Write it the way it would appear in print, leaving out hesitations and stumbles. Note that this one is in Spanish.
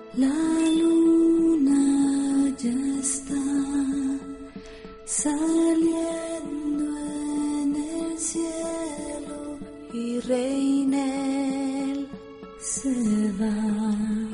La luna ya está saliendo en el cielo y Reinel se va.